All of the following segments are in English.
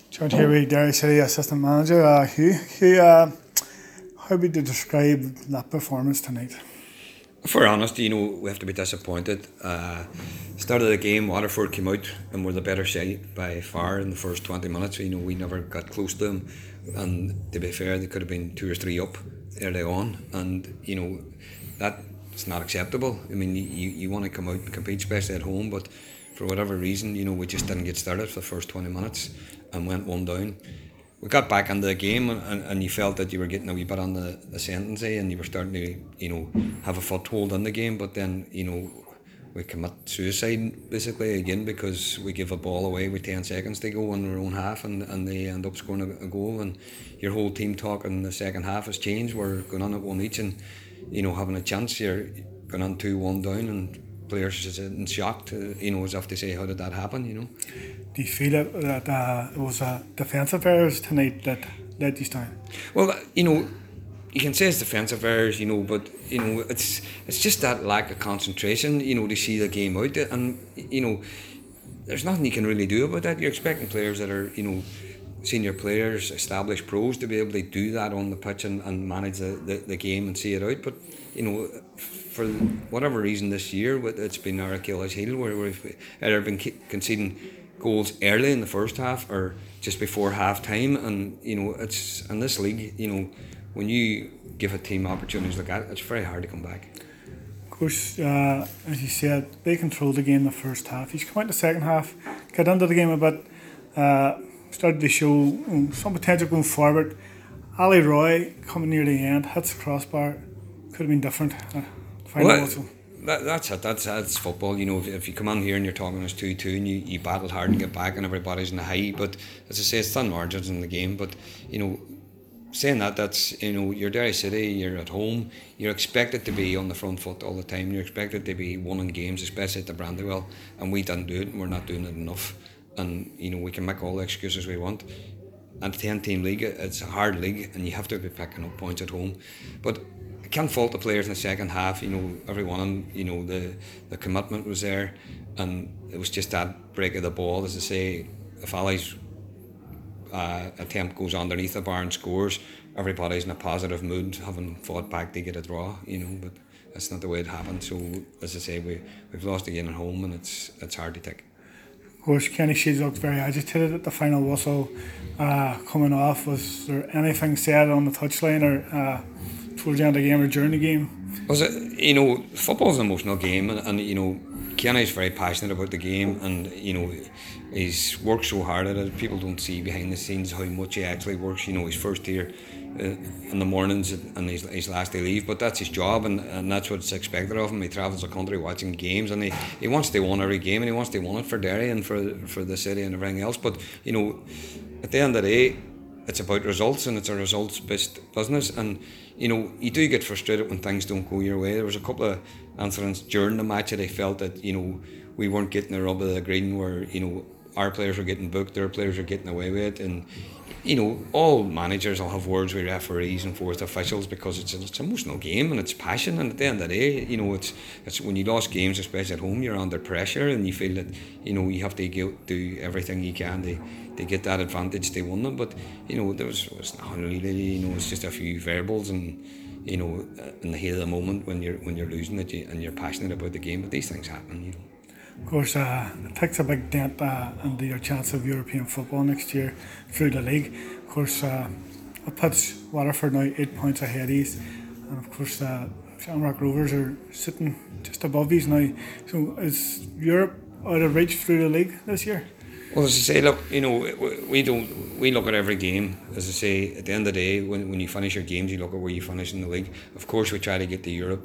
John here with Derry City assistant manager Hugh. Hugh, how would you describe that performance tonight? If we're honest, we have to be disappointed. Start of the game, Waterford came out and were the better side by far in the first 20 minutes. We never got close to them, and to be fair, they could have been 2 or 3 up early on, and that's not acceptable. I mean, you want to come out and compete, especially at home, but for whatever reason, we just didn't get started for the first 20 minutes and went one down. We got back into the game, and you felt that you were getting a wee bit on the ascendancy, and you were starting to have a foothold in the game. But then we commit suicide basically again, because we give a ball away with 10 seconds to go in our own half, and they end up scoring a goal, and your whole team talk in the second half has changed. We're going on at one each, and having a chance, you're going on 2-1 down, and players just in shock, as if to say, how did that happen? Do you feel that it was defensive errors tonight that led you down? Well, you can say it's defensive errors, but it's just that lack of concentration, to see the game out, and there's nothing you can really do about that. You're expecting players that are senior players, established pros, to be able to do that on the pitch and manage the game and see it out. But for whatever reason this year, it's been our Achilles heel, where we've either been conceding goals early in the first half or just before half time, and it's in this league, when you give a team opportunities like that, it's very hard to come back. Of course, as you said, they controlled the game in the first half. You come out in the second half, get into the game a bit, started to show some potential going forward. Ali Roy coming near the end, hits the crossbar, could have been different. That's it. That's football. If you come on here and you're talking as 2-2 and you battle hard and get back and everybody's in the high, but as I say, it's thin margins in the game. But saying that's you're Derry City, you're at home, you're expected to be on the front foot all the time. You're expected to be winning games, especially at the Brandywell, and we didn't do it, and we're not doing it enough. And we can make all the excuses we want. And 10-team league, it's a hard league, and you have to be picking up points at home. But I can't fault the players in the second half. Every one of them, the commitment was there, and it was just that break of the ball. As I say, if Ali's attempt goes underneath the bar and scores, everybody's in a positive mood, having fought back to get a draw. But that's not the way it happened. So as I say, we've lost again at home, and it's hard to take. Of course, Kenny Shields looked very agitated at the final whistle coming off. Was there anything said on the touchline or towards the end of the game or during the game? Was it? Football's an emotional game, and Kenny's very passionate about the game, and he's worked so hard at it. People don't see behind the scenes how much he actually works. He's first here in the mornings and his last day leave, but that's his job, and that's what's expected of him. He travels the country watching games, and he wants to win every game, and he wants to win it for Derry and for the city and everything else. But at the end of the day, it's about results, and it's a results-based business. And you do get frustrated when things don't go your way. There was a couple of incidents during the match that I felt that we weren't getting the rub of the green, where our players were getting booked, their players were getting away with it, and all managers will have words with referees and fourth officials, because it's an emotional game and it's passion. And at the end of the day, it's when you lost games, especially at home, you're under pressure, and you feel that you have to do everything you can to get that advantage to win them. But there was not really, it's just a few variables, and in the heat of the moment when you're losing it, and you're passionate about the game. But these things happen. Of course, it takes a big dent into your chance of European football next year through the league. Of course, it puts Waterford now 8 points ahead of these, and of course, Shamrock Rovers are sitting just above these now. So is Europe out of reach through the league this year? Well, as I say, look, we look at every game. As I say, at the end of the day, when you finish your games, you look at where you finish in the league. Of course, we try to get to Europe,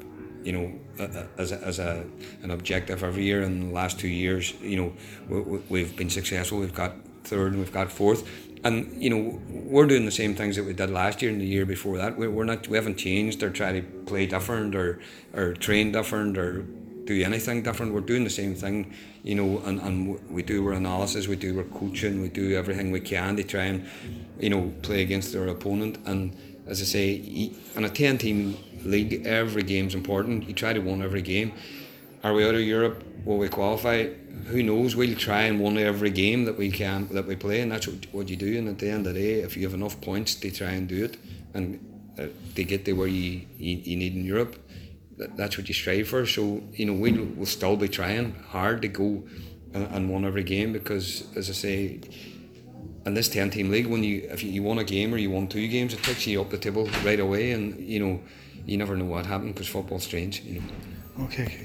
as an objective every year. In the last 2 years, we've been successful. We've got third and we've got fourth, and we're doing the same things that we did last year and the year before that. We haven't changed or try to play different or train different or do anything different. We're doing the same thing, and we do our analysis, we do our coaching, we do everything we can to try and play against our opponent. And as I say, in a 10-team league, every game's important. You try to win every game. Are we out of Europe? Will we qualify? Who knows? We'll try and win every game that we play, and that's what you do. And at the end of the day, if you have enough points to try and do it, and to get to where you need in Europe, that's what you strive for. So we'll still be trying hard to go and win every game, because, as I say, in this 10-team league, if you won a game or you won 2 games, it takes you up the table right away, and you never know what happened, because football's strange. Okay.